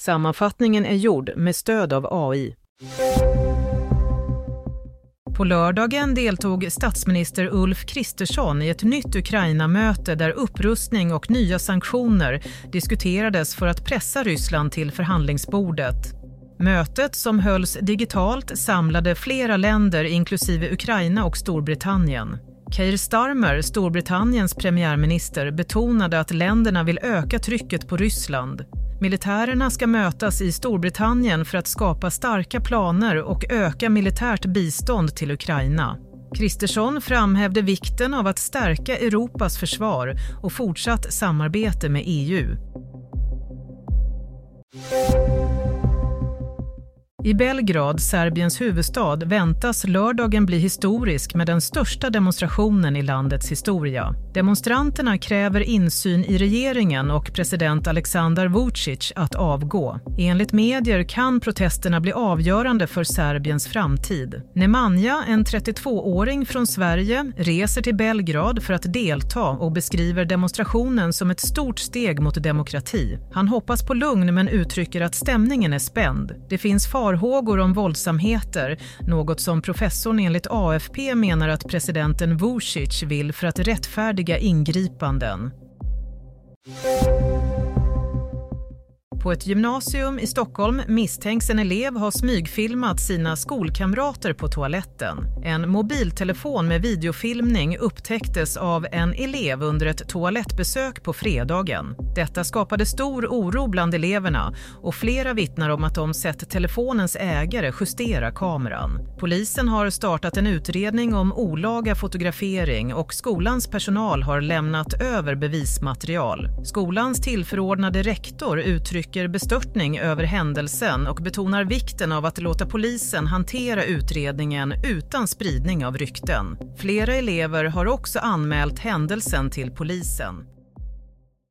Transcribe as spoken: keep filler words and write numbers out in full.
Sammanfattningen är gjord med stöd av A I. På lördagen deltog statsminister Ulf Kristersson i ett nytt Ukraina-möte där upprustning och nya sanktioner diskuterades för att pressa Ryssland till förhandlingsbordet. Mötet, som hölls digitalt, samlade flera länder inklusive Ukraina och Storbritannien. Keir Starmer, Storbritanniens premiärminister, betonade att länderna vill öka trycket på Ryssland. Militärerna ska mötas i Storbritannien för att skapa starka planer och öka militärt bistånd till Ukraina. Kristersson framhävde vikten av att stärka Europas försvar och fortsatt samarbete med E U. I Belgrad, Serbiens huvudstad, väntas lördagen bli historisk med den största demonstrationen i landets historia. Demonstranterna kräver insyn i regeringen och president Aleksandar Vučić att avgå. Enligt medier kan protesterna bli avgörande för Serbiens framtid. Nemanja, en trettiotvååring från Sverige, reser till Belgrad för att delta och beskriver demonstrationen som ett stort steg mot demokrati. Han hoppas på lugn men uttrycker att stämningen är spänd. Det finns far Farhågor om våldsamheter, något som professorn enligt A F P menar att presidenten Vučić vill för att rättfärdiga ingripanden. På ett gymnasium i Stockholm misstänks en elev ha smygfilmat sina skolkamrater på toaletten. En mobiltelefon med videofilmning upptäcktes av en elev under ett toalettbesök på fredagen. Detta skapade stor oro bland eleverna och flera vittnar om att de sett telefonens ägare justera kameran. Polisen har startat en utredning om olaga fotografering och skolans personal har lämnat över bevismaterial. Skolans tillförordnade rektor uttrycker bestörtning över händelsen och betonar vikten av att låta polisen hantera utredningen utan spridning av rykten. Flera elever har också anmält händelsen till polisen.